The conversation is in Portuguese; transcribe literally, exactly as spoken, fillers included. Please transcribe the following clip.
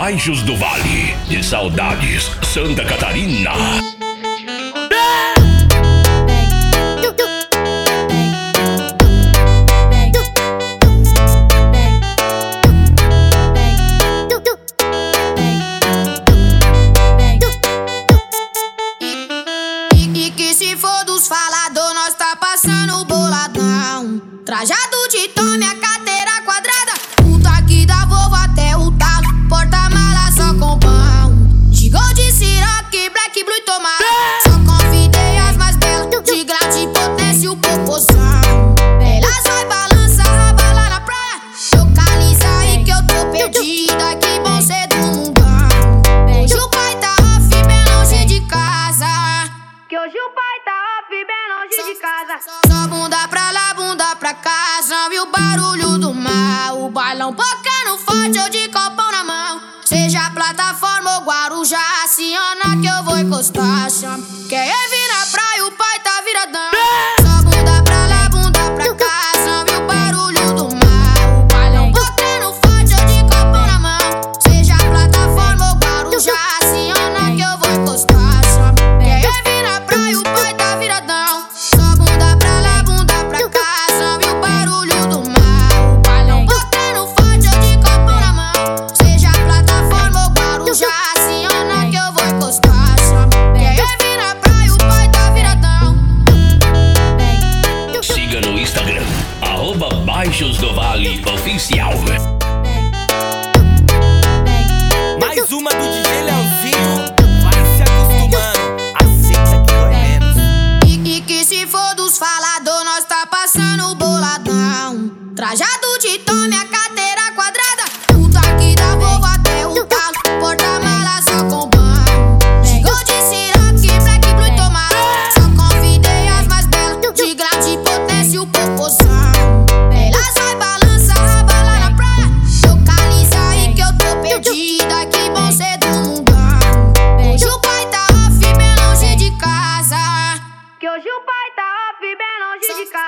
Baixos do Vale, de Saudades, Santa Catarina. E que se for dos falador, nós tá passando boladão. Trajado de tome, a carteira quadrada, o taque da Volvo até o talo, porta-mala só com pão. Gigou de Ciroc, Black, Blue e Tomara. Só convidei as mais belas, de grande potência e o popozão. Elas vai balança, raba lá na praia. Localiza aí que eu tô perdida, que bom ser do mundão. Hoje o pai tá off, bem longe de casa. Que hoje o pai tá off, bem longe de casa. Só bunda pra lá, bunda pra cá, já viu o barulho do mal. O bailão tocando forte, eu de copão na mão. Seja plataforma ou Guarujá, aciona que eu vou encostar. Chama. Quer vir na praia, o pai tá viradão. Só bunda pra lá, bunda pra cá, já viu o barulho do mal. O bailão tocando forte, eu de copão na mão. Seja plataforma ou Guarujá, aciona que eu vou encostar. Chama. Quer vir na praia, o pai tá viradão. Só bunda pra lá, bunda pra cá, já viu o barulho do mal. O bailão tocando forte, eu de copão na mão. Seja plataforma ou Guarujá, aciona que eu vou encostar. Chama. Quer vir na praia, o pai tá viradão. Siga no Instagram, arroba Baixos do Vale Oficial. Mais uma do D J Leozinho. Vai se acostumando, aceita que dói menos. E, e que se for dos falador, nós tá passando boladão. Trajado de tome,